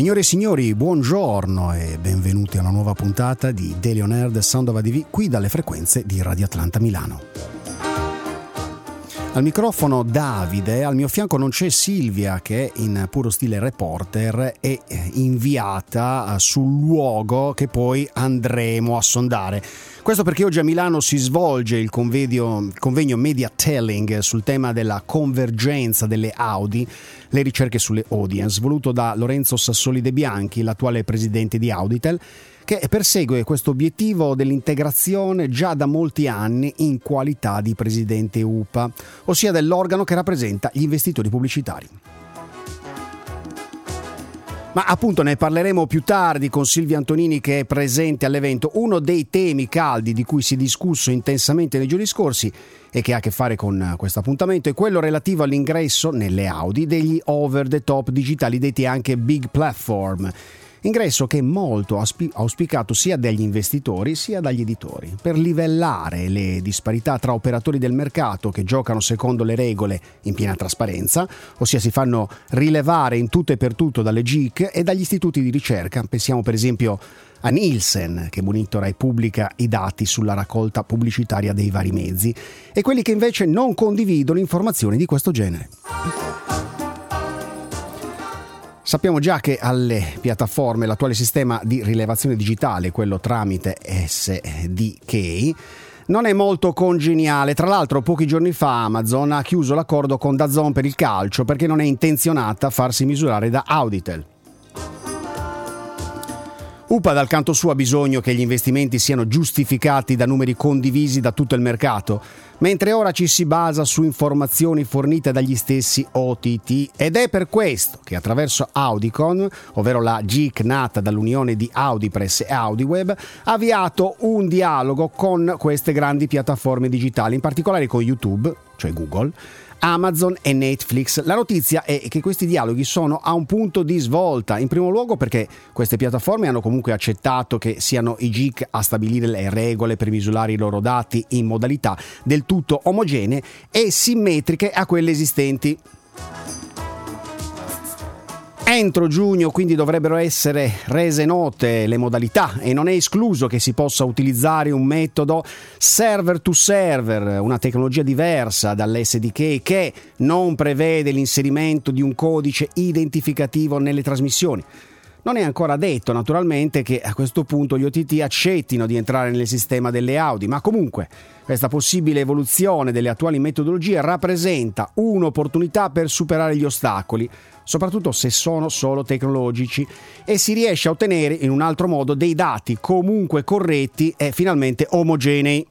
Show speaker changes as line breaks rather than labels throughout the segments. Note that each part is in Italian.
Signore e signori, buongiorno e benvenuti a una nuova puntata di Daily On Air del Sound of ADV qui dalle frequenze di Radio Atlanta Milano. Al microfono Davide, al mio fianco non c'è Silvia che in puro stile reporter è inviata sul luogo che poi andremo a sondare. Questo perché oggi a Milano si svolge il convegno Media Telling sul tema della convergenza delle Audi, le ricerche sulle audience, voluto da Lorenzo Sassoli De Bianchi, l'attuale presidente di Auditel, che persegue questo obiettivo dell'integrazione già da molti anni in qualità di presidente UPA, ossia dell'organo che rappresenta gli investitori pubblicitari. Ma appunto ne parleremo più tardi con Silvia Antonini che è presente all'evento. Uno dei temi caldi di cui si è discusso intensamente nei giorni scorsi e che ha a che fare con questo appuntamento è quello relativo all'ingresso nelle Audi degli over the top digitali detti anche big platform. Ingresso che è molto auspicato sia dagli investitori sia dagli editori, per livellare le disparità tra operatori del mercato che giocano secondo le regole in piena trasparenza, ossia si fanno rilevare in tutto e per tutto dalle GIC e dagli istituti di ricerca. Pensiamo per esempio a Nielsen, che monitora e pubblica i dati sulla raccolta pubblicitaria dei vari mezzi, e quelli che invece non condividono informazioni di questo genere. Sappiamo già che alle piattaforme l'attuale sistema di rilevazione digitale, quello tramite SDK, non è molto congeniale. Tra l'altro pochi giorni fa Amazon ha chiuso l'accordo con DAZN per il calcio perché non è intenzionata a farsi misurare da Auditel. UPA dal canto suo ha bisogno che gli investimenti siano giustificati da numeri condivisi da tutto il mercato, mentre ora ci si basa su informazioni fornite dagli stessi OTT, ed è per questo che attraverso Audicon, ovvero la GIC nata dall'unione di Audipress e Audiweb, ha avviato un dialogo con queste grandi piattaforme digitali, in particolare con YouTube, cioè Google, Amazon e Netflix. La notizia è che questi dialoghi sono a un punto di svolta, in primo luogo perché queste piattaforme hanno comunque accettato che siano i GIC a stabilire le regole per misurare i loro dati in modalità del tutto omogenee e simmetriche a quelle esistenti. Entro giugno quindi dovrebbero essere rese note le modalità e non è escluso che si possa utilizzare un metodo server to server, una tecnologia diversa dall'SDK che non prevede l'inserimento di un codice identificativo nelle trasmissioni. Non è ancora detto naturalmente che a questo punto gli OTT accettino di entrare nel sistema delle Audi, ma comunque questa possibile evoluzione delle attuali metodologie rappresenta un'opportunità per superare gli ostacoli, soprattutto se sono solo tecnologici, e si riesce a ottenere in un altro modo dei dati comunque corretti e finalmente omogenei.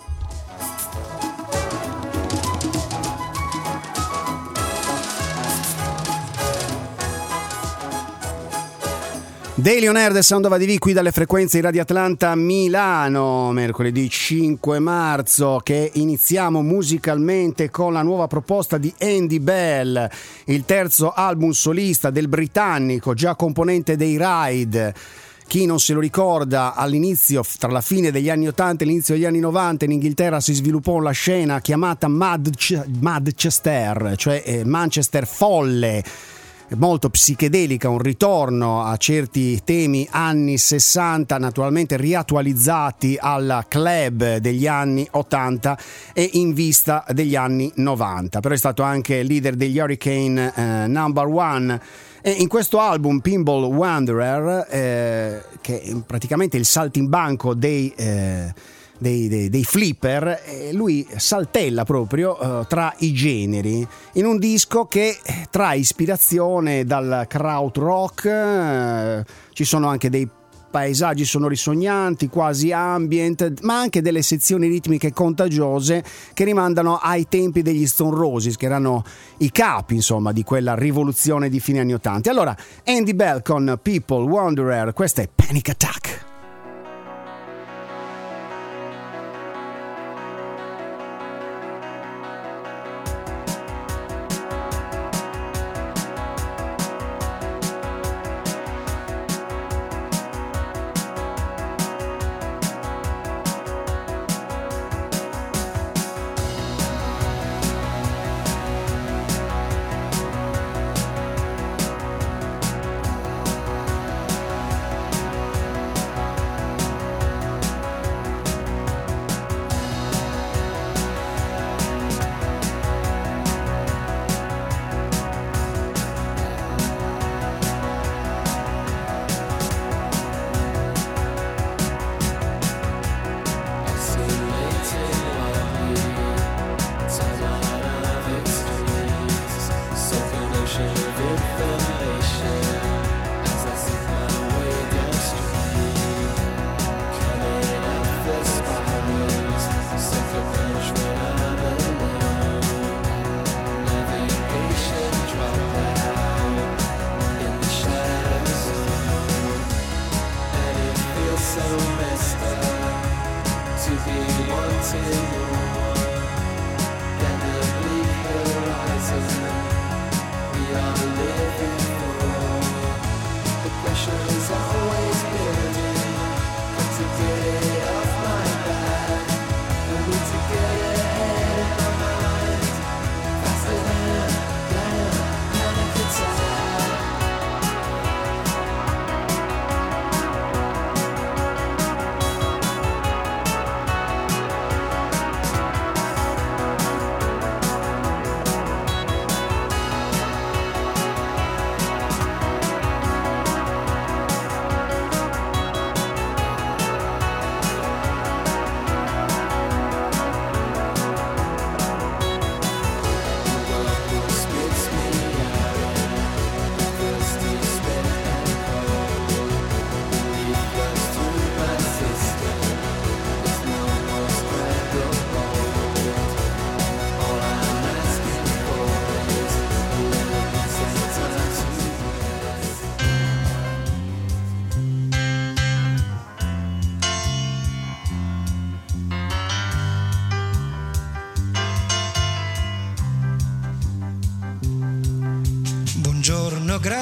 Daily On Air del Sound of ADV qui dalle frequenze di Radio Atlanta Milano, mercoledì 5 marzo, che iniziamo musicalmente con la nuova proposta di Andy Bell, il terzo album solista del britannico, già componente dei Ride. Chi non se lo ricorda, all'inizio, tra la fine degli anni 80 e l'inizio degli anni 90, in Inghilterra si sviluppò la scena chiamata Manchester, cioè Manchester folle, molto psichedelica, un ritorno a certi temi anni 60 naturalmente riattualizzati al club degli anni 80 e in vista degli anni 90, però è stato anche leader degli Hurricane Number One. E in questo album Pinball Wanderer, che è praticamente il saltimbanco dei flipper, lui saltella proprio tra i generi in un disco che trae ispirazione dal krautrock. Ci sono anche dei paesaggi sonori sognanti, quasi ambient, ma anche delle sezioni ritmiche contagiose che rimandano ai tempi degli Stone Roses, che erano i capi, insomma, di quella rivoluzione di fine anni 80. Allora, Andy Bell con People Wanderer, questa è Panic Attack.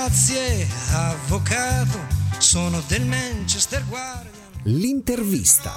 Grazie, avvocato, sono del Manchester Guardian.
L'intervista.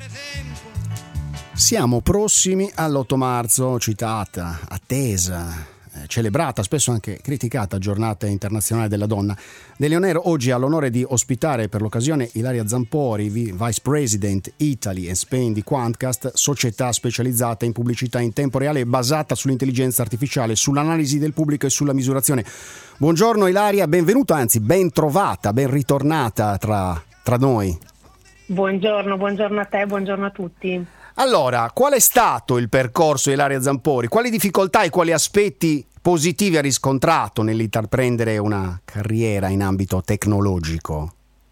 Siamo prossimi all'8 marzo, citata, attesa, celebrata, spesso anche criticata Giornata Internazionale della Donna. De Leonero oggi ha l'onore di ospitare per l'occasione Ilaria Zampori, Vice President Italy and Spain di Quantcast, società specializzata in pubblicità in tempo reale basata sull'intelligenza artificiale, sull'analisi del pubblico e sulla misurazione. Buongiorno Ilaria, benvenuta, anzi ben trovata, ben ritornata tra noi.
Buongiorno a te, buongiorno a tutti.
Allora, qual è stato il percorso di Ilaria Zampori? Quali difficoltà e quali aspetti positivi ha riscontrato nell'intraprendere una carriera in ambito tecnologico?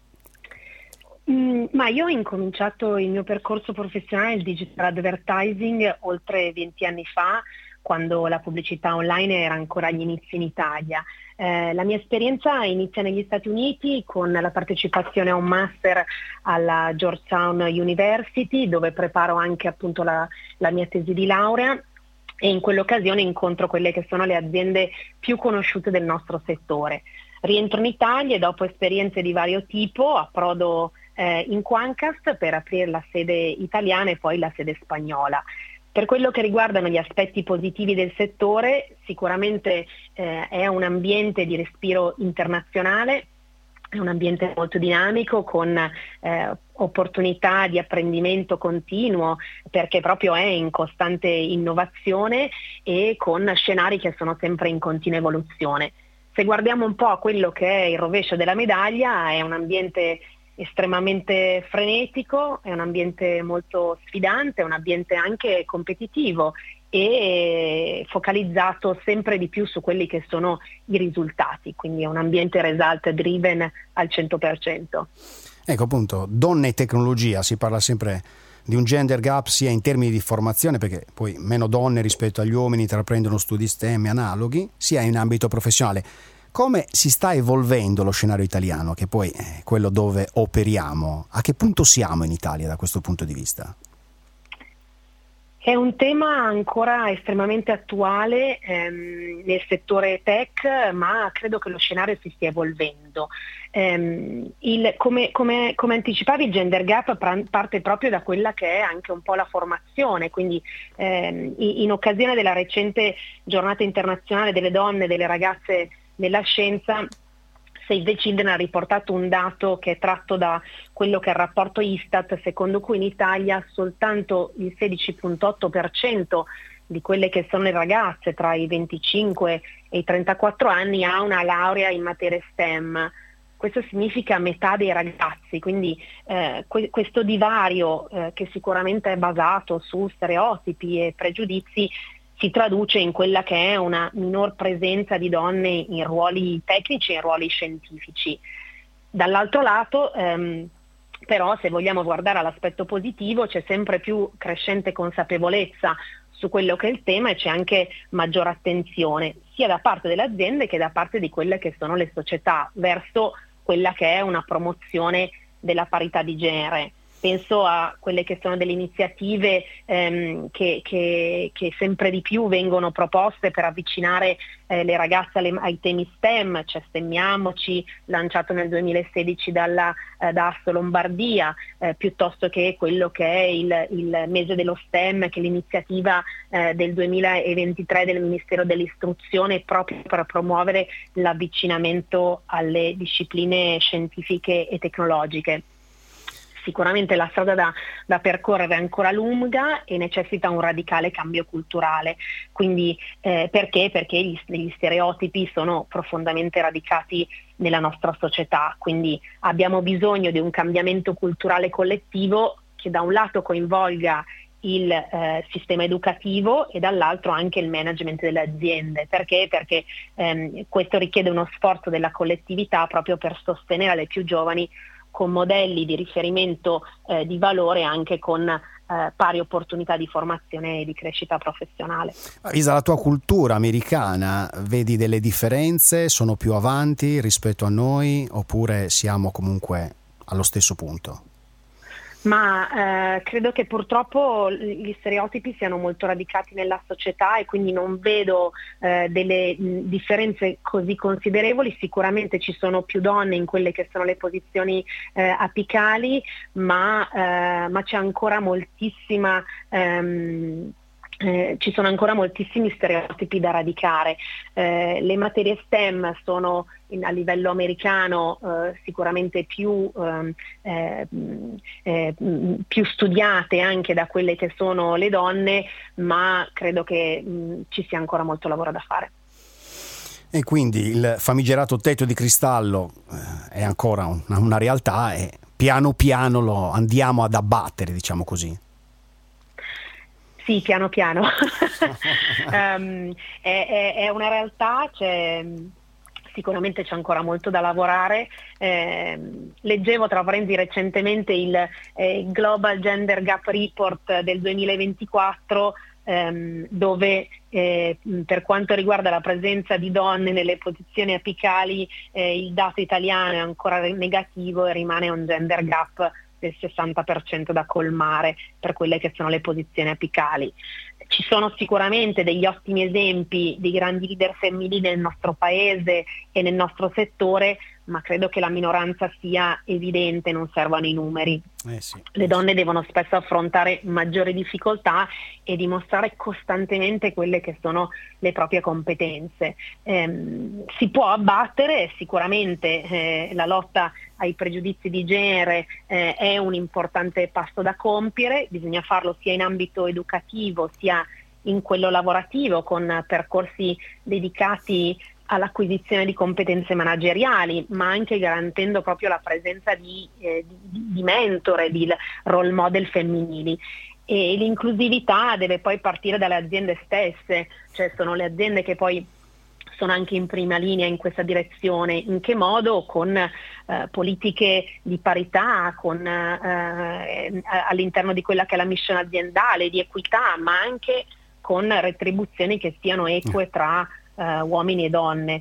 Ma io ho incominciato il mio percorso professionale nel digital advertising oltre 20 anni fa, quando la pubblicità online era ancora agli inizi in Italia. La mia esperienza inizia negli Stati Uniti con la partecipazione a un master alla Georgetown University, dove preparo anche appunto la mia tesi di laurea, e in quell'occasione incontro quelle che sono le aziende più conosciute del nostro settore. Rientro in Italia e dopo esperienze di vario tipo approdo in Quantcast per aprire la sede italiana e poi la sede spagnola. Per quello che riguardano gli aspetti positivi del settore, sicuramente è un ambiente di respiro internazionale, è un ambiente molto dinamico con opportunità di apprendimento continuo, perché proprio è in costante innovazione e con scenari che sono sempre in continua evoluzione. Se guardiamo un po' a quello che è il rovescio della medaglia, è un ambiente estremamente frenetico, è un ambiente molto sfidante, è un ambiente anche competitivo e focalizzato sempre di più su quelli che sono i risultati, quindi è un ambiente result driven al 100%.
Ecco appunto, donne e tecnologia, si parla sempre di un gender gap sia in termini di formazione, perché poi meno donne rispetto agli uomini intraprendono studi STEM e analoghi, sia in ambito professionale. Come si sta evolvendo lo scenario italiano, che poi è quello dove operiamo? A che punto siamo in Italia da questo punto di vista?
È un tema ancora estremamente attuale nel settore tech, ma credo che lo scenario si stia evolvendo. Come anticipavi, il gender gap parte proprio da quella che è anche un po' la formazione, quindi in occasione della recente Giornata Internazionale delle Donne e delle Ragazze nella Scienza, Save the Children ha riportato un dato che è tratto da quello che è il rapporto Istat, secondo cui in Italia soltanto il 16,8% di quelle che sono le ragazze tra i 25 e i 34 anni ha una laurea in materie STEM. Questo significa metà dei ragazzi, quindi questo divario che sicuramente è basato su stereotipi e pregiudizi si traduce in quella che è una minor presenza di donne in ruoli tecnici e in ruoli scientifici. Dall'altro lato, però, se vogliamo guardare all'aspetto positivo, c'è sempre più crescente consapevolezza su quello che è il tema e c'è anche maggiore attenzione, sia da parte delle aziende che da parte di quelle che sono le società, verso quella che è una promozione della parità di genere. Penso a quelle che sono delle iniziative che sempre di più vengono proposte per avvicinare le ragazze ai temi STEM. C'è Stemmiamoci, lanciato nel 2016 da Asso Lombardia, piuttosto che quello che è il mese dello STEM, che è l'iniziativa del 2023 del Ministero dell'Istruzione, proprio per promuovere l'avvicinamento alle discipline scientifiche e tecnologiche. Sicuramente la strada da percorrere è ancora lunga e necessita un radicale cambio culturale. Quindi perché? Perché gli stereotipi sono profondamente radicati nella nostra società, quindi abbiamo bisogno di un cambiamento culturale collettivo che da un lato coinvolga il sistema educativo e dall'altro anche il management delle aziende. Perché? Perché questo richiede uno sforzo della collettività proprio per sostenere le più giovani con modelli di riferimento di valore, anche con pari opportunità di formazione e di crescita professionale.
Isa, la tua cultura americana, vedi delle differenze? Sono più avanti rispetto a noi oppure siamo comunque allo stesso punto?
Ma credo che purtroppo gli stereotipi siano molto radicati nella società e quindi non vedo delle differenze così considerevoli. Sicuramente ci sono più donne in quelle che sono le posizioni apicali, ma c'è ancora moltissima ci sono ancora moltissimi stereotipi da radicare. Le materie STEM sono a livello americano sicuramente più studiate anche da quelle che sono le donne, ma credo che ci sia ancora molto lavoro da fare.
E quindi il famigerato tetto di cristallo è ancora una realtà e piano piano lo andiamo ad abbattere, diciamo così.
Sì, piano piano. È una realtà, sicuramente c'è ancora molto da lavorare. Leggevo tra parentesi recentemente il Global Gender Gap Report del 2024, dove per quanto riguarda la presenza di donne nelle posizioni apicali il dato italiano è ancora negativo e rimane un gender gap del 60% da colmare per quelle che sono le posizioni apicali. Ci sono sicuramente degli ottimi esempi di grandi leader femminili nel nostro paese e nel nostro settore, ma credo che la minoranza sia evidente, non servono i numeri.
Sì.
Le donne devono spesso affrontare maggiori difficoltà e dimostrare costantemente quelle che sono le proprie competenze. Si può abbattere sicuramente la lotta ai pregiudizi di genere, è un importante passo da compiere, bisogna farlo sia in ambito educativo sia in quello lavorativo, con percorsi dedicati all'acquisizione di competenze manageriali, ma anche garantendo proprio la presenza di mentore, di role model femminili. E l'inclusività deve poi partire dalle aziende stesse, cioè sono le aziende che poi sono anche in prima linea in questa direzione. In che modo? Con politiche di parità, all'interno di quella che è la mission aziendale, di equità, ma anche con retribuzioni che siano eque tra uomini e donne.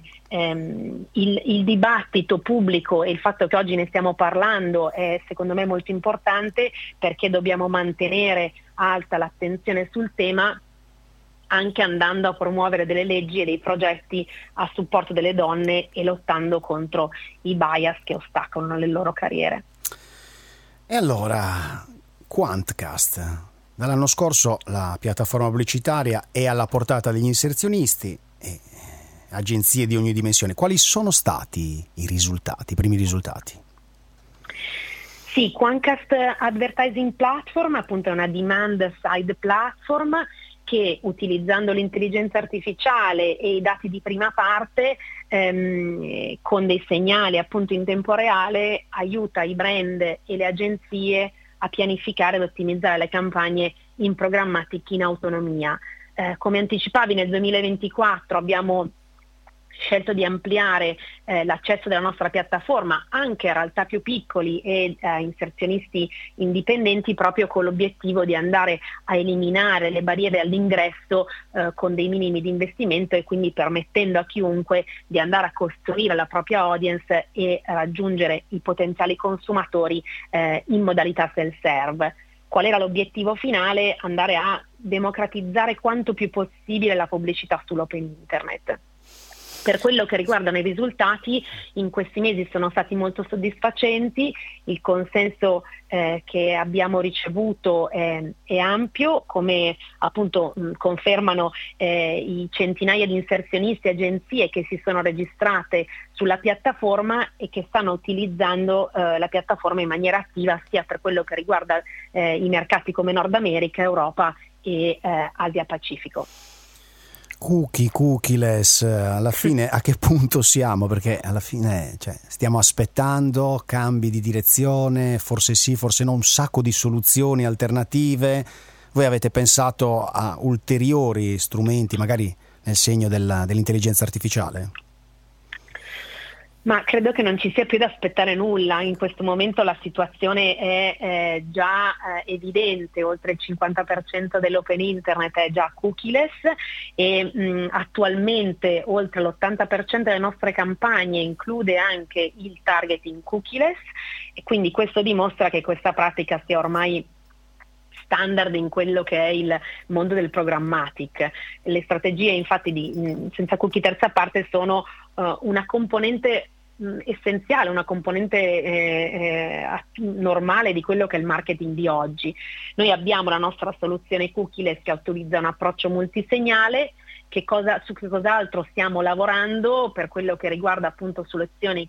Il dibattito pubblico e il fatto che oggi ne stiamo parlando è secondo me molto importante, perché dobbiamo mantenere alta l'attenzione sul tema, anche andando a promuovere delle leggi e dei progetti a supporto delle donne e lottando contro i bias che ostacolano le loro carriere.
E allora, Quantcast, dall'anno scorso la piattaforma pubblicitaria è alla portata degli inserzionisti e agenzie di ogni dimensione. Quali sono stati i primi risultati?
Sì, Quantcast Advertising Platform appunto è una demand side platform che, utilizzando l'intelligenza artificiale e i dati di prima parte, con dei segnali appunto in tempo reale, aiuta i brand e le agenzie a pianificare ed ottimizzare le campagne in programmatic in autonomia. Come anticipavi, nel 2024 abbiamo scelto di ampliare l'accesso della nostra piattaforma anche a realtà più piccoli e inserzionisti indipendenti, proprio con l'obiettivo di andare a eliminare le barriere all'ingresso con dei minimi di investimento, e quindi permettendo a chiunque di andare a costruire la propria audience e raggiungere i potenziali consumatori in modalità self-serve. Qual era l'obiettivo finale? Andare a democratizzare quanto più possibile la pubblicità sull'open internet. Per quello che riguardano i risultati, in questi mesi sono stati molto soddisfacenti. Il consenso che abbiamo ricevuto è ampio, come appunto confermano i centinaia di inserzionisti e agenzie che si sono registrate sulla piattaforma e che stanno utilizzando la piattaforma in maniera attiva, sia per quello che riguarda i mercati come Nord America, Europa e Asia Pacifico.
Cookieless, alla fine a che punto siamo? Perché alla fine stiamo aspettando cambi di direzione, forse sì, forse no, un sacco di soluzioni alternative. Voi avete pensato a ulteriori strumenti, magari nel segno dell'intelligenza artificiale?
Ma credo che non ci sia più da aspettare nulla. In questo momento la situazione è già evidente, oltre il 50% dell'open internet è già cookieless e attualmente oltre l'80% delle nostre campagne include anche il targeting cookieless, e quindi questo dimostra che questa pratica sia ormai standard in quello che è il mondo del programmatic. Le strategie infatti di senza cookie terza parte sono una componente essenziale, una componente normale di quello che è il marketing di oggi. Noi abbiamo la nostra soluzione cookieless che utilizza un approccio multisegnale. Su che cos'altro stiamo lavorando per quello che riguarda appunto soluzioni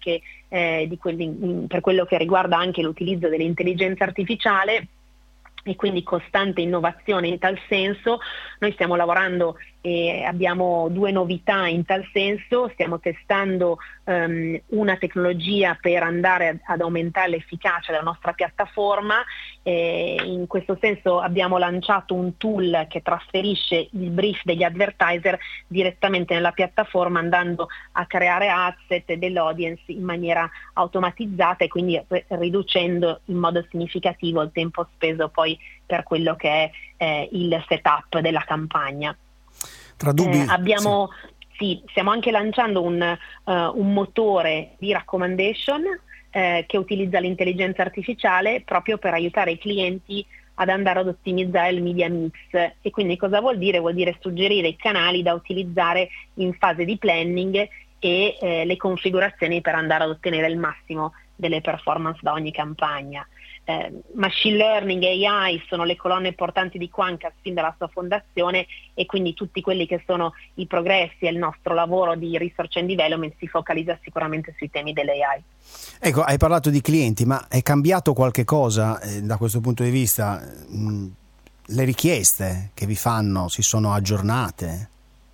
per quello che riguarda anche l'utilizzo dell'intelligenza artificiale e quindi costante innovazione in tal senso. Noi stiamo lavorando e abbiamo 2 novità in tal senso. Stiamo testando una tecnologia per andare ad aumentare l'efficacia della nostra piattaforma. In questo senso abbiamo lanciato un tool che trasferisce il brief degli advertiser direttamente nella piattaforma, andando a creare asset e dell'audience in maniera automatizzata e quindi riducendo in modo significativo il tempo speso poi per quello che è il setup della campagna.
Tra dubbi,
stiamo anche lanciando un motore di recommendation che utilizza l'intelligenza artificiale proprio per aiutare i clienti ad andare ad ottimizzare il media mix. E quindi cosa vuol dire? Vuol dire suggerire i canali da utilizzare in fase di planning e le configurazioni per andare ad ottenere il massimo delle performance da ogni campagna. Machine learning e AI sono le colonne portanti di Quantcast fin dalla sua fondazione, e quindi tutti quelli che sono i progressi e il nostro lavoro di research and development si focalizza sicuramente sui temi dell'AI.
Ecco, hai parlato di clienti, ma è cambiato qualche cosa da questo punto di vista? Le richieste che vi fanno si sono aggiornate?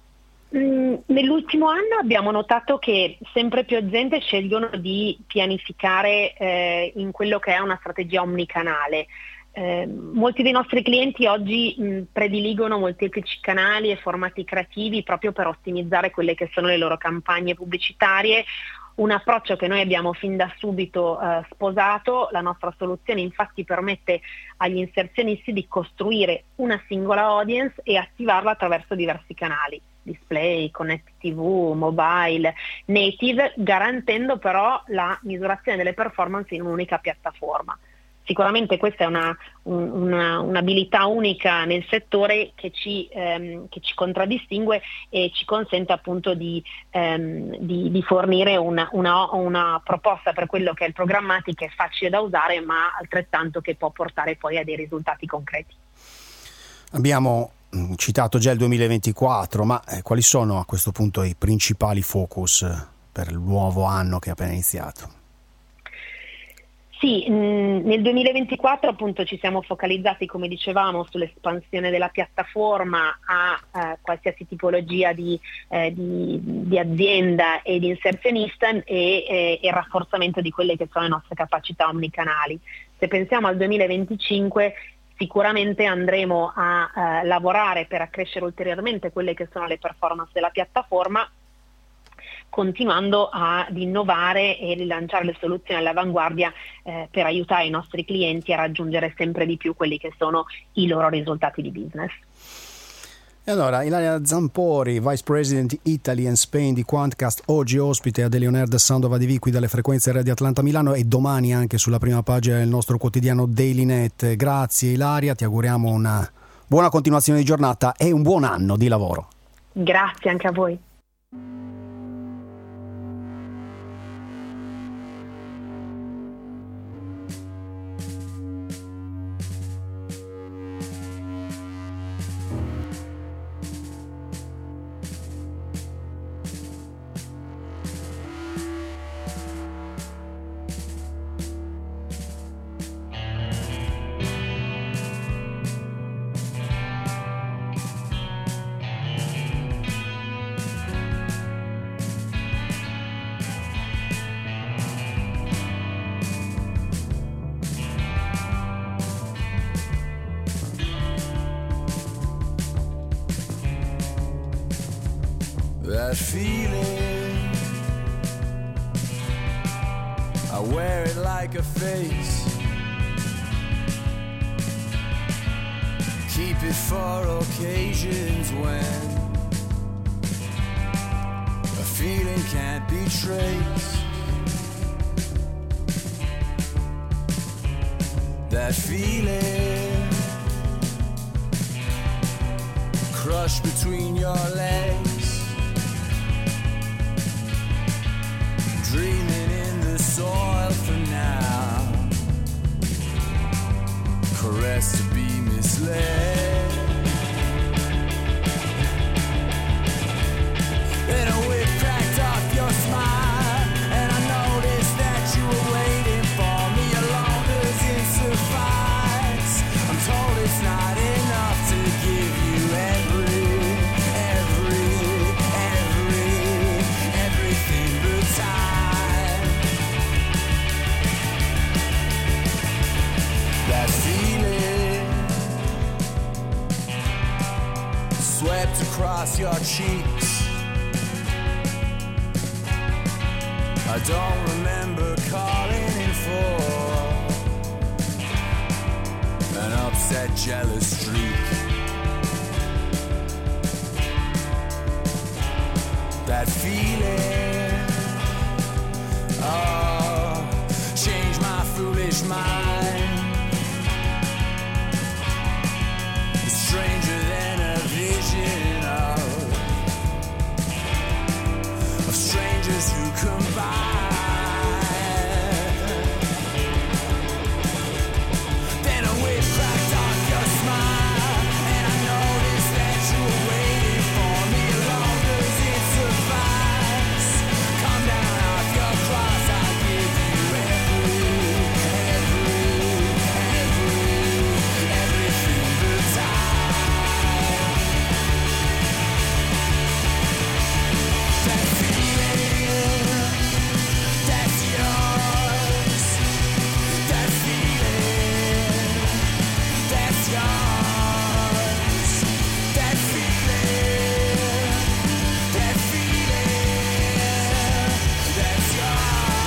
Nell'ultimo anno abbiamo notato che sempre più aziende scelgono di pianificare in quello che è una strategia omnicanale. Molti dei nostri clienti oggi prediligono molteplici canali e formati creativi proprio per ottimizzare quelle che sono le loro campagne pubblicitarie. Un approccio che noi abbiamo fin da subito sposato. La nostra soluzione infatti permette agli inserzionisti di costruire una singola audience e attivarla attraverso diversi canali: display, connected TV, mobile, native, garantendo però la misurazione delle performance in un'unica piattaforma. Sicuramente questa è un'abilità unica nel settore che ci contraddistingue e ci consente appunto di fornire una proposta per quello che è il programmatic, che è facile da usare ma altrettanto che può portare poi a dei risultati concreti.
Abbiamo citato già il 2024, ma quali sono a questo punto i principali focus per il nuovo anno che è appena iniziato?
Sì, nel 2024 appunto ci siamo focalizzati, come dicevamo, sull'espansione della piattaforma a qualsiasi tipologia di azienda e di inserzionista e il rafforzamento di quelle che sono le nostre capacità omnicanali. Se pensiamo al 2025, sicuramente andremo a lavorare per accrescere ulteriormente quelle che sono le performance della piattaforma, continuando ad innovare e rilanciare le soluzioni all'avanguardia per aiutare i nostri clienti a raggiungere sempre di più quelli che sono i loro risultati di business.
E allora, Ilaria Zampori, Vice President Italy and Spain di Quantcast, oggi ospite ad Eleonerd Sound of ADV qui dalle frequenze Radio Atlanta Milano e domani anche sulla prima pagina del nostro quotidiano Dailynet. Grazie Ilaria, ti auguriamo una buona continuazione di giornata e un buon anno di lavoro.
Grazie anche a voi.
That feeling like a face. Keep it for occasions when a feeling can't be traced. That feeling crushed between your legs, dreaming in the soil for now, caressed to be misled. Then a whip cracked off your smile, and I noticed that you were waiting for me. Your long doesn't suffice. I'm told it's not enough to give you everything but time. That feeling swept across your cheeks. I don't remember calling in for an upset, jealous streak. That feeling, oh, changed my foolish mind. It's stranger than a vision of strangers who combine. Then a whip cracked off your smile, and I noticed that you were waiting for me. Long does it suffice? Come down off your cross, I'll give you everything but time. That feeling, that's yours. That feeling, that's yours. That feeling, that's yours.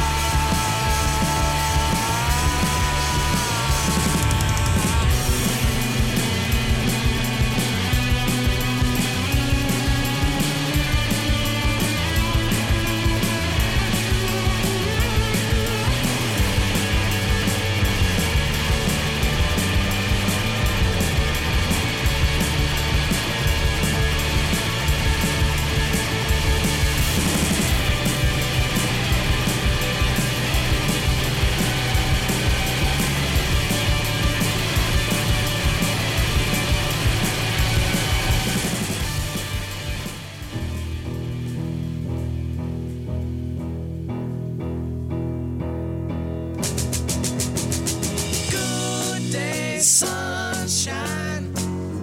Good day, sunshine.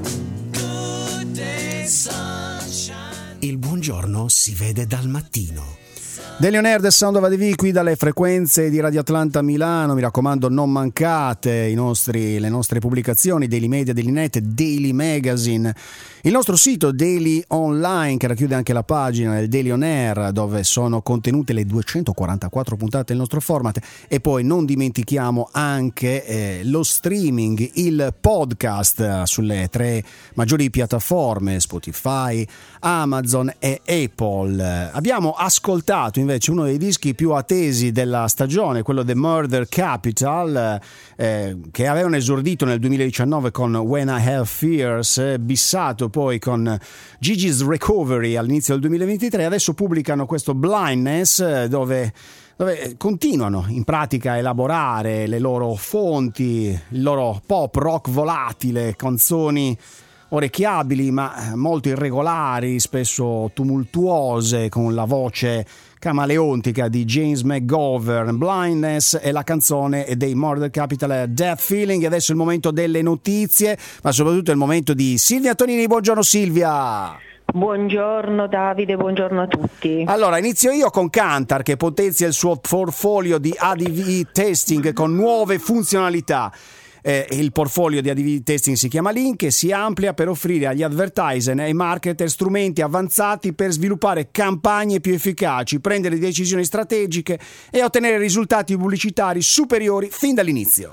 Good day, sunshine.
Il buongiorno si vede dal mattino. Daily On Air, The Sound of ADV, qui dalle frequenze di Radio Atlanta Milano. Mi raccomando, non mancate le nostre pubblicazioni, Daily Media, Daily Net, Daily Magazine, il nostro sito Daily Online, che racchiude anche la pagina del Daily On Air, dove sono contenute le 244 puntate del nostro format. E poi non dimentichiamo anche lo streaming, il podcast sulle 3 maggiori piattaforme, Spotify, Amazon e Apple. Abbiamo ascoltato invece uno dei dischi più attesi della stagione, quello The Murder Capital, che avevano esordito nel 2019 con When I Have Fears, bissato poi con Gigi's Recovery all'inizio del 2023. Adesso pubblicano questo Blindness, dove continuano in pratica a elaborare le loro fonti, il loro pop rock volatile, canzoni orecchiabili ma molto irregolari, spesso tumultuose, con la voce camaleontica di James McGovern. Blindness è la canzone dei Murder Capital, Death Feeling. Adesso è il momento delle notizie, ma soprattutto è il momento di Silvia Tonini. Buongiorno Silvia.
Buongiorno Davide, buongiorno a tutti.
Allora, inizio io con Kantar, che potenzia il suo portfolio di ADV testing con nuove funzionalità. Il portfolio di A/B testing si chiama Link e si amplia per offrire agli advertiser e ai marketer strumenti avanzati per sviluppare campagne più efficaci, prendere decisioni strategiche e ottenere risultati pubblicitari superiori fin dall'inizio.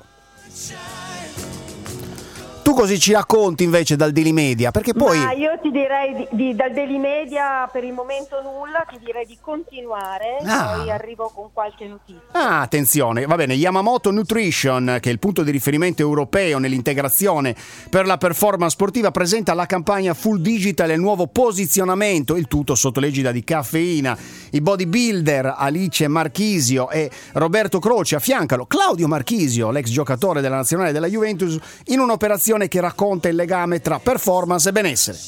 Tu così ci racconti invece dal Daily Media, perché poi...
Ma io ti direi dal Daily Media per il momento nulla, ti direi di continuare, poi arrivo con qualche notizia.
Attenzione, va bene, Yamamoto Nutrition, che è il punto di riferimento europeo nell'integrazione per la performance sportiva, presenta la campagna Full Digital e il nuovo posizionamento, il tutto sotto l'egida di Caffeina. I bodybuilder Alice Marchisio e Roberto Croce affiancano Claudio Marchisio, l'ex giocatore della nazionale della Juventus, in un'operazione che racconta il legame tra performance e benessere.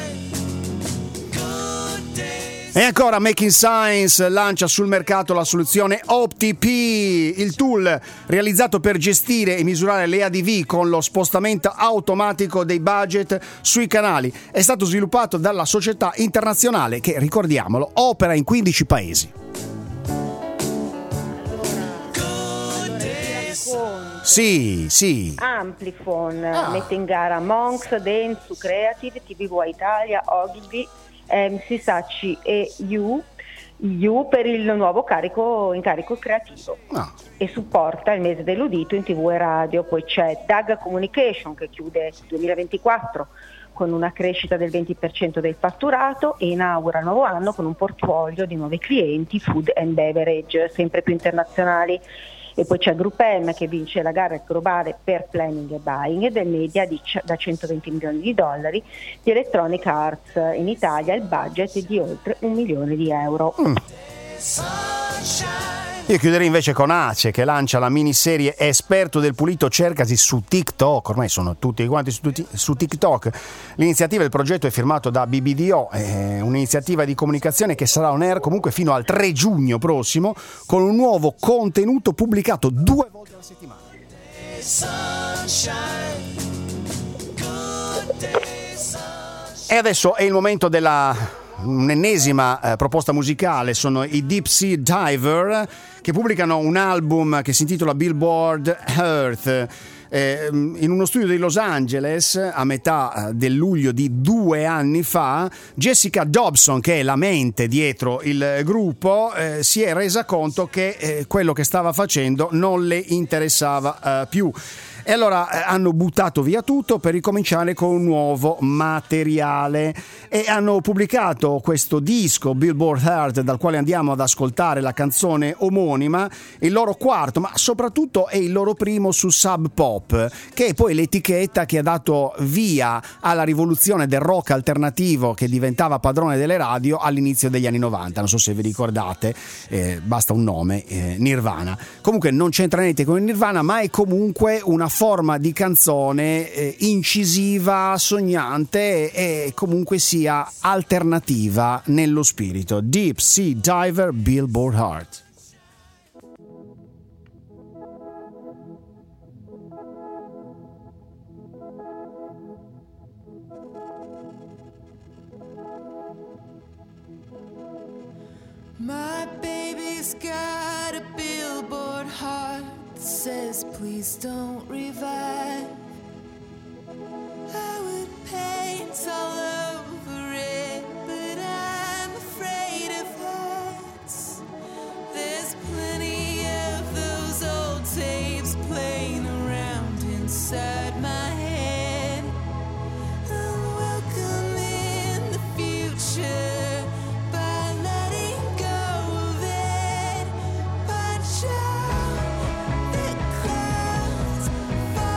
E ancora Making Science lancia sul mercato la soluzione OptiP, il tool realizzato per gestire e misurare le ADV con lo spostamento automatico dei budget sui canali. È stato sviluppato dalla società internazionale che, ricordiamolo, opera in 15 paesi. Sì.
Amplifon mette in gara Monks, Dentsu, Creative, TVV Italia, Ogilvy, MC Sacci e You per il nuovo incarico creativo e supporta il mese dell'udito in TV e radio. Poi c'è DAG Communication che chiude il 2024 con una crescita del 20% del fatturato e inaugura il nuovo anno con un portfolio di nuovi clienti food and beverage sempre più internazionali. E poi c'è Group M che vince la gara globale per planning e buying del media da $120 milioni, di Electronic Arts in Italia il budget è di oltre €1 milione.
Io chiuderei invece con Ace che lancia la miniserie Esperto del pulito cercasi su TikTok, ormai sono tutti quanti su TikTok. L'iniziativa, il progetto è firmato da BBDO, è un'iniziativa di comunicazione che sarà on air comunque fino al 3 giugno prossimo con un nuovo contenuto pubblicato 2 volte alla settimana. E adesso è il momento della un'ennesima proposta musicale. Sono i Deep Sea Diver che pubblicano un album che si intitola Billboard Earth. In uno studio di Los Angeles a metà del luglio di 2 anni fa, Jessica Dobson, che è la mente dietro il gruppo, si è resa conto che quello che stava facendo non le interessava più. E allora hanno buttato via tutto per ricominciare con un nuovo materiale e hanno pubblicato questo disco Billboard Heart, dal quale andiamo ad ascoltare la canzone omonima, il loro quarto, ma soprattutto è il loro primo su Sub Pop, che è poi l'etichetta che ha dato via alla rivoluzione del rock alternativo che diventava padrone delle radio all'inizio degli anni 90. Non so se vi ricordate, basta un nome, Nirvana. Comunque non c'entra niente con il Nirvana, ma è comunque una forma di canzone incisiva, sognante e comunque sia alternativa nello spirito. Deep Sea Diver, Billboard Heart.
My baby's got a billboard heart that says please don't revive. I would paint all over it, but I'm afraid of heights. There's plenty of those old tapes playing around inside my head. I'm welcome in the future. Fall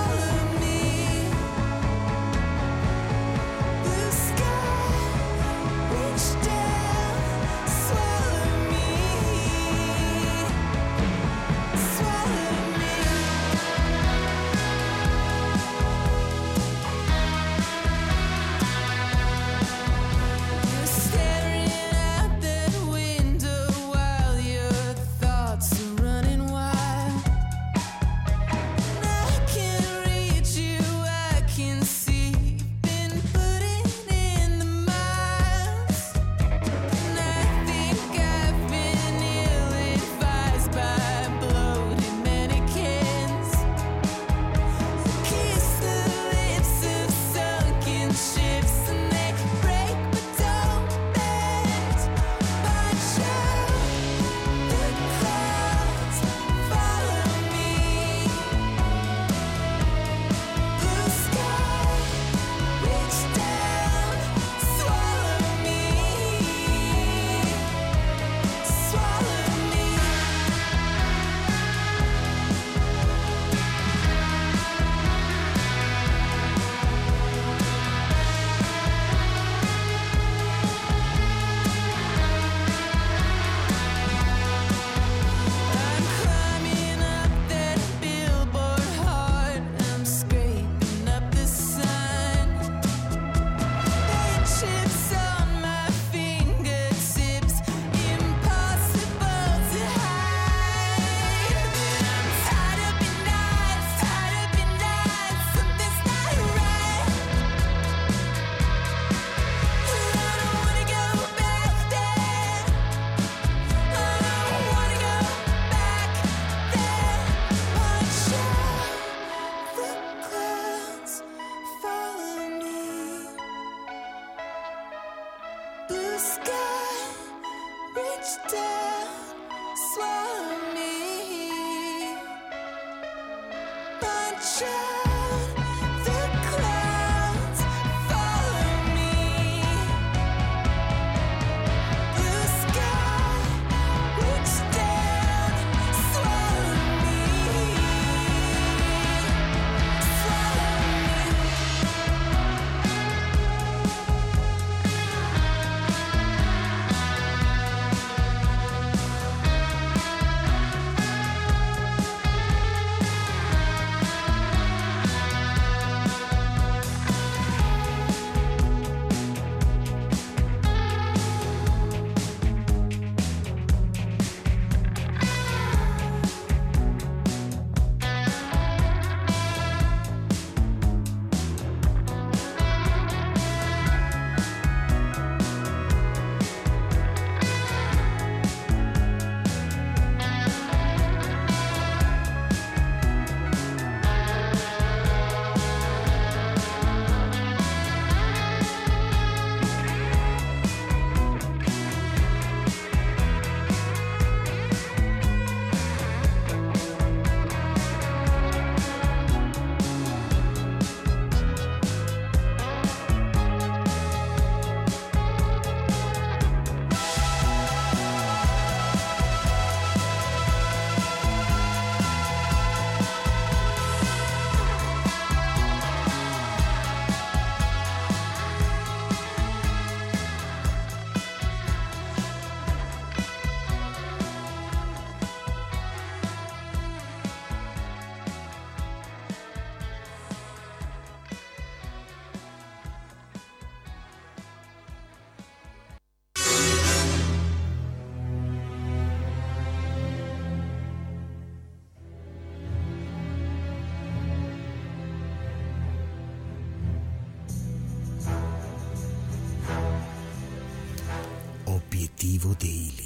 Obiettivo Daily.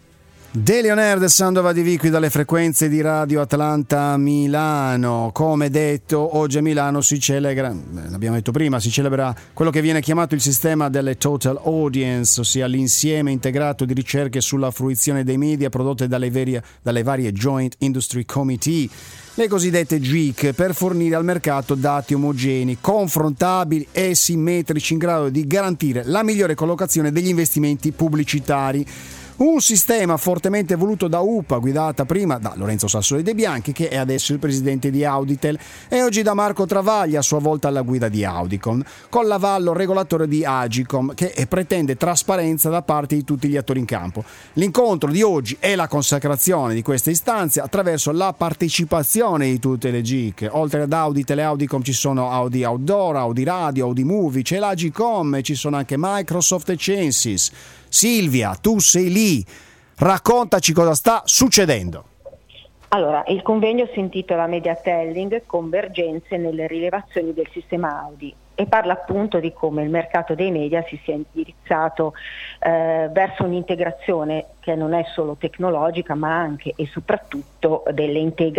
Daily On Air del Sound of ADV qui dalle frequenze di Radio Atlanta Milano. Come detto, oggi a Milano si celebra, l'abbiamo detto prima, si celebra quello che viene chiamato il sistema delle Total Audience, ossia l'insieme integrato di ricerche sulla fruizione dei media prodotte dalle varie Joint Industry Committee, le cosiddette JIC, per fornire al mercato dati omogenei, confrontabili e simmetrici in grado di garantire la migliore collocazione degli investimenti pubblicitari. Un sistema fortemente voluto da UPA, guidata prima da Lorenzo Sassoli De Bianchi, che è adesso il presidente di Auditel, e oggi da Marco Travaglia, a sua volta alla guida di Audicom, con l'avallo regolatore di Agicom, che pretende trasparenza da parte di tutti gli attori in campo. L'incontro di oggi è la consacrazione di queste istanze attraverso la partecipazione di tutte le GIC. Oltre ad Auditel e Audicom ci sono Audi Outdoor, Audi Radio, Audi Movie, c'è l'Agicom e ci sono anche Microsoft e Censis. Silvia, tu sei lì, raccontaci cosa sta succedendo.
Allora, il convegno si intitola Media Telling, convergenze nelle rilevazioni del sistema Audi, e parla appunto di come il mercato dei media si sia indirizzato verso un'integrazione che non è solo tecnologica, ma anche e soprattutto delle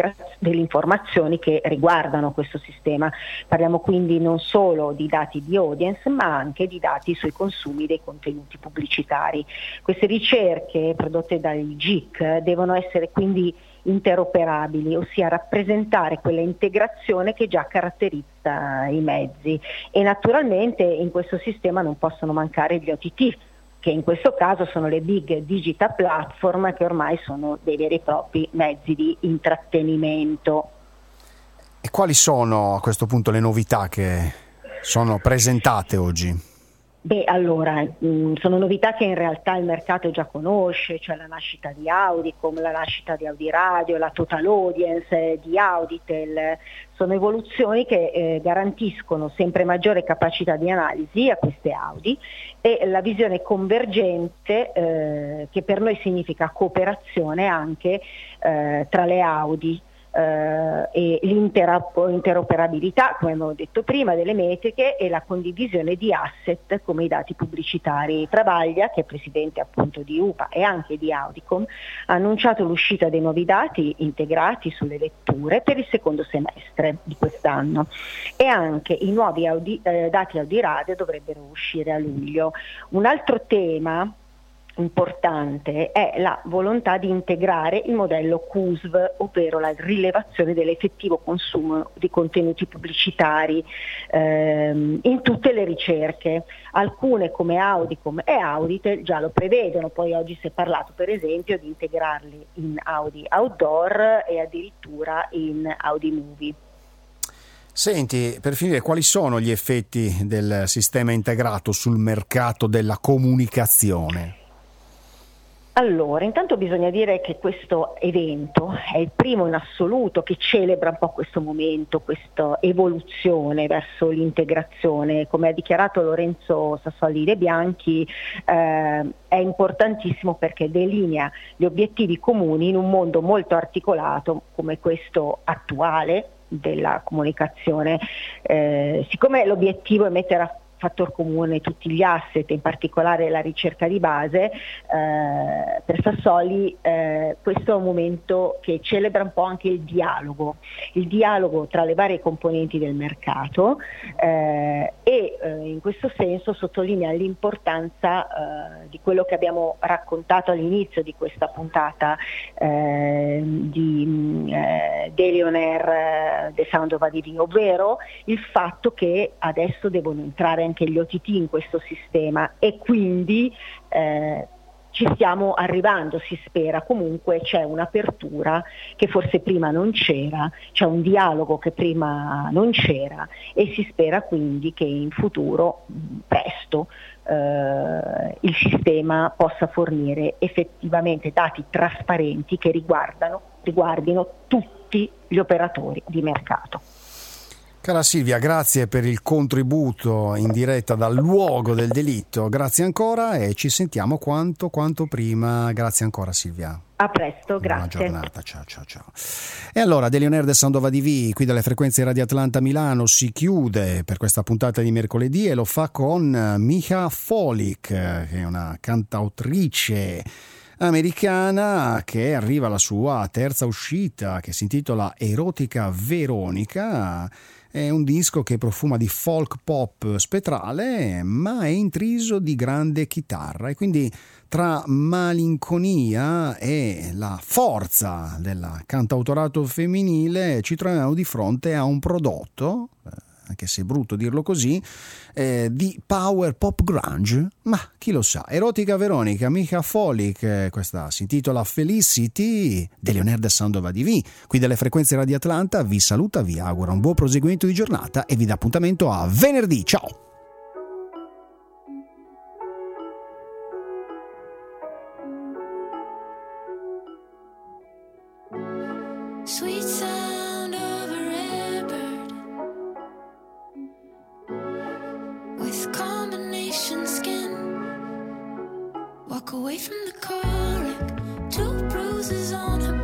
informazioni che riguardano questo sistema. Parliamo quindi non solo di dati di audience, ma anche di dati sui consumi dei contenuti pubblicitari. Queste ricerche prodotte dai GIC devono essere quindi interoperabili, ossia rappresentare quella integrazione che già caratterizza i mezzi, e naturalmente in questo sistema non possono mancare gli OTT, che in questo caso sono le big digital platform, che ormai sono dei veri e propri mezzi di intrattenimento.
E quali sono a questo punto le novità che sono presentate oggi?
Beh, allora, sono novità che in realtà il mercato già conosce, cioè la nascita di Audicom, la nascita di Audi Radio, la Total Audience di Auditel. Sono evoluzioni che garantiscono sempre maggiore capacità di analisi a queste Audi e la visione convergente, che per noi significa cooperazione anche tra le Audi. E l'interoperabilità, come abbiamo detto prima, delle metriche e la condivisione di asset come i dati pubblicitari. Travaglia, che è presidente appunto di UPA e anche di Audicom, ha annunciato l'uscita dei nuovi dati integrati sulle letture per il secondo semestre di quest'anno, e anche i nuovi dati Audi Radio dovrebbero uscire a luglio. Un altro tema importante è la volontà di integrare il modello CUSV, ovvero la rilevazione dell'effettivo consumo di contenuti pubblicitari in tutte le ricerche. Alcune come Audicom e Auditel già lo prevedono, poi oggi si è parlato per esempio di integrarli in Audi Outdoor e addirittura in Audi Movie.
Senti, per finire, quali sono gli effetti del sistema integrato sul mercato della comunicazione?
Allora, intanto bisogna dire che questo evento è il primo in assoluto che celebra un po' questo momento, questa evoluzione verso l'integrazione. Come ha dichiarato Lorenzo Sassoli De Bianchi, è importantissimo perché delinea gli obiettivi comuni in un mondo molto articolato come questo attuale della comunicazione. Siccome l'obiettivo è mettere a fattor comune tutti gli asset, in particolare la ricerca di base, per Sassoli questo è un momento che celebra un po' anche il dialogo tra le varie componenti del mercato e in questo senso sottolinea l'importanza di quello che abbiamo raccontato all'inizio di questa puntata di Delion Air, The Sound of ADV, ovvero il fatto che adesso devono entrare anche gli OTT in questo sistema e quindi ci stiamo arrivando, si spera. Comunque c'è un'apertura che forse prima non c'era, c'è un dialogo che prima non c'era e si spera quindi che in futuro, presto, il sistema possa fornire effettivamente dati trasparenti che riguardino tutti gli operatori di mercato.
Cara Silvia, grazie per il contributo in diretta dal luogo del delitto, grazie ancora e ci sentiamo quanto prima. Grazie ancora Silvia.
A presto, grazie.
Buona giornata, ciao. E allora, Delion Air The Sound of ADV, qui dalle frequenze Radio Atlanta Milano, si chiude per questa puntata di mercoledì e lo fa con Micha Folic, che è una cantautrice americana che arriva alla sua terza uscita, che si intitola Erotica Veronica. È un disco che profuma di folk pop spettrale, ma è intriso di grande chitarra e quindi tra malinconia e la forza del cantautorato femminile ci troviamo di fronte a un prodotto, anche se è brutto dirlo così, di power pop grunge, ma chi lo sa. Erotica Veronica, Micha Folic, questa si intitola Felicity, Delion Air The Sound of ADV, qui dalle frequenze Radio Atlanta, vi saluta, vi augura un buon proseguimento di giornata e vi dà appuntamento a venerdì, ciao!
Sweet sound of a rare bird with combination skin. Walk away from the colic, 2 bruises on her